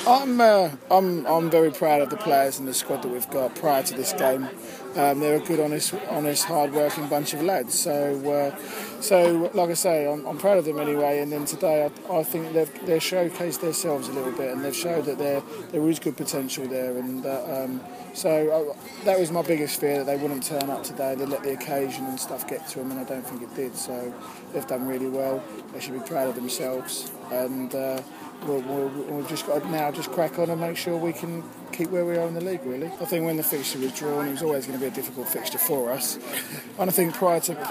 I'm very proud of the players and the squad that we've got prior to this game. They're a good, honest, hard-working bunch of lads. So like I say, I'm proud of them anyway. And then today, I think they've showcased themselves a little bit, and they've showed that there is good potential there. And that was my biggest fear, that they wouldn't turn up today. They let the occasion and stuff get to them, and I don't think it did. So they've done really well. They should be proud of themselves. And we've just got to now just crack on and make sure we can keep where we are in the league, really. I think when the fixture was drawn, it was always going to be a difficult fixture for us. And I think prior to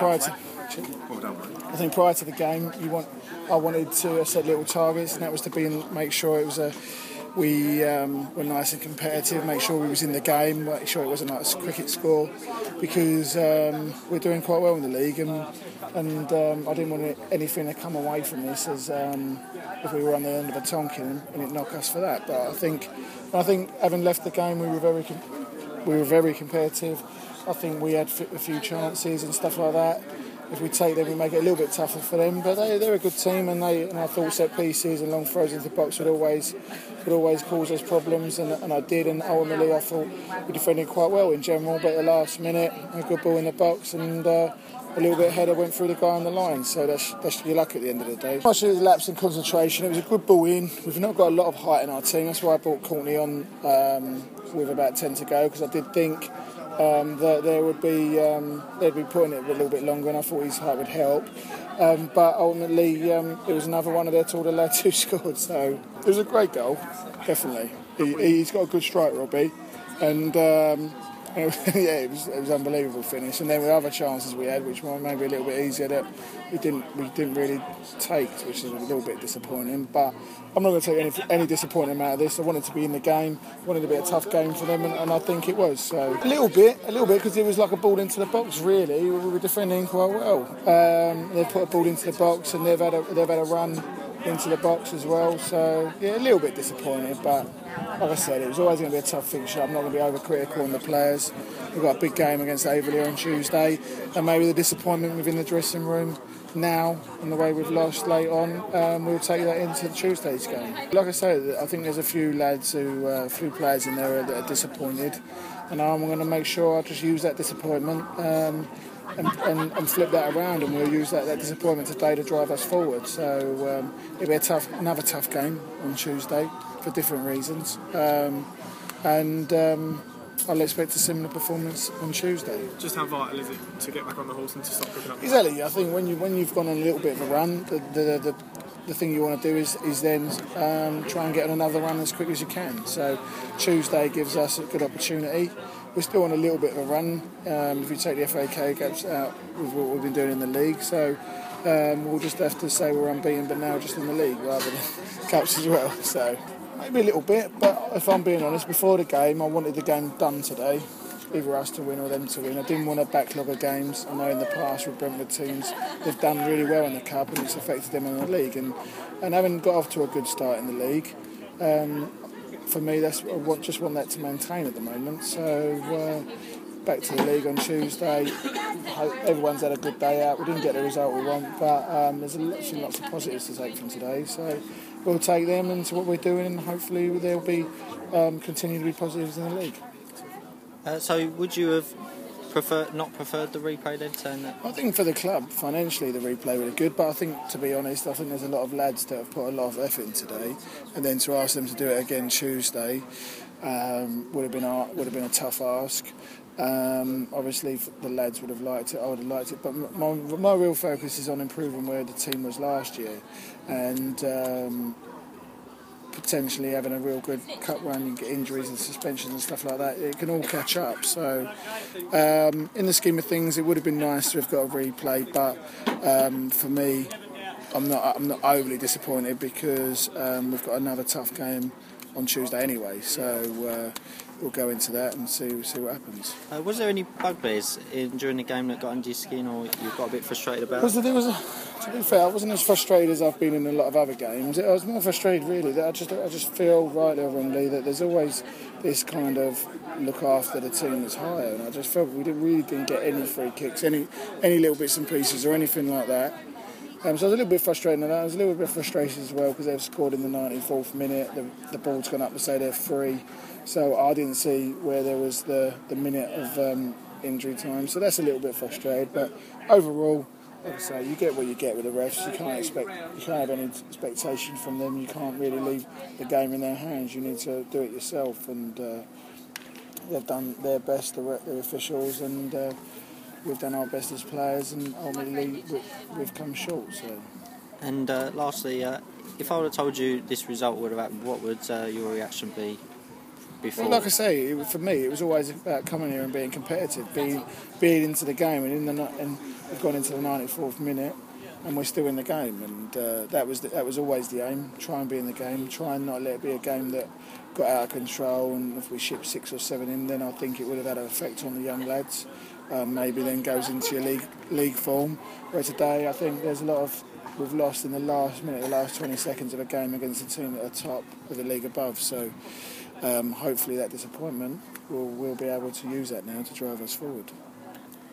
the game, I wanted to set little targets, and that was to make sure it was we were nice and competitive, make sure we was in the game, make sure it wasn't like a cricket score, because we're doing quite well in the league, and I didn't want anything to come away from this as if we were on the end of a Tonkin and it knocked us for that. But I think having left the game, we were very competitive. I think we had a few chances and stuff like that. If we take them, we make it a little bit tougher for them. But they're a good team, and I thought set pieces and long throws into the box would always cause us problems, and I did. And ultimately, I thought we defended quite well in general. But at the last minute, a good ball in the box, and a little bit header went through the guy on the line. So that's your luck at the end of the day. Much of the lapse in concentration. It was a good ball in. We've not got a lot of height in our team. That's why I brought Courtney on with about 10 to go, because I did think that they'd be putting it a little bit longer, and I thought his height would help. But ultimately, it was another one of their taller lads who scored. So it was a great goal, definitely. He's got a good strike, Robbie, and it was unbelievable finish. And then with other chances we had, which were maybe a little bit easier, that we didn't really take, which is a little bit disappointing. But I'm not going to take any disappointment out of this. I wanted to be in the game, wanted to be a tough game for them, and I think it was. So a little bit, because it was like a ball into the box. Really, we were defending quite well. They've put a ball into the box, and they've had a run into the box as well. So yeah, a little bit disappointed, but like I said, it was always going to be a tough fixture. I'm not going to be overcritical on the players. We've got a big game against Averley on Tuesday, and maybe the disappointment within the dressing room now and the way we've lost late on, we'll take that into Tuesday's game. Like I say, I think there's a few players in there that are disappointed, and I'm going to make sure I just use that disappointment and flip that around, and we'll use that disappointment today to drive us forward. So it'll be another tough game on Tuesday for different reasons, I'll expect a similar performance on Tuesday. Just how vital is it to get back on the horse and to stop picking up? Exactly. I think when you've gone on a little bit of a run, the thing you want to do is then try and get on another run as quick as you can. So Tuesday gives us a good opportunity. We're still on a little bit of a run. If you take the FA gaps out with what we've been doing in the league, so we'll just have to say we're unbeaten, but now just in the league rather than cups as well. So maybe a little bit, but if I'm being honest, before the game, I wanted the game done today, either us to win or them to win. I didn't want a backlog of games. I know in the past with Brentford teams, they've done really well in the cup, and it's affected them in the league. And having got off to a good start in the league, for me, I just want that to maintain at the moment. So back to the league on Tuesday. Everyone's had a good day out. We didn't get the result we want, but there's lots of positives to take from today. So we'll take them into what we're doing, and hopefully there'll be continue to be positives in the league. So would you have not preferred the replay then, saying that? I think for the club, financially, the replay would have good, but I think, to be honest, I think there's a lot of lads that have put a lot of effort in today, and then to ask them to do it again Tuesday would have been a tough ask. Obviously, the lads would have liked it. I would have liked it, but my real focus is on improving where the team was last year, and potentially having a real good cup run. You get injuries and suspensions and stuff like that. It can all catch up. So, in the scheme of things, it would have been nice to have got a replay, but for me, I'm not overly disappointed, because we've got another tough game on Tuesday anyway. So we'll go into that and see what happens. Was there any bugbears during the game that got under your skin, or you got a bit frustrated about? To be fair, I wasn't as frustrated as I've been in a lot of other games. I was more frustrated, really, that I just feel, rightly or wrongly, that there's always this kind of look after the team that's higher, and I just felt we didn't get any free kicks, any little bits and pieces or anything like that. So I was a little bit frustrated with that. I was a little bit frustrated as well because they've scored in the 94th minute. The ball's gone up to say they're free. So I didn't see where there was the minute of injury time. So that's a little bit frustrated. But overall, like I say, you get what you get with the refs. You can't have any expectation from them. You can't really leave the game in their hands. You need to do it yourself. And they've done their best, the officials, and we've done our best as players. And ultimately, we've come short. So. And lastly, if I would have told you this result would have happened, what would your reaction be? Before? Well, like I say, for me, it was always about coming here and being competitive, being into the game, and we've gone into the 94th minute, and we're still in the game, and that was always the aim. Try and be in the game, try and not let it be a game that got out of control. And if we shipped 6 or 7 in, then I think it would have had an effect on the young lads. Maybe then goes into your league form. Where today, I think there's a lot of we've lost in the last minute, the last 20 seconds of a game against a team at the top of the league above. So. Hopefully that disappointment we'll be able to use that now to drive us forward.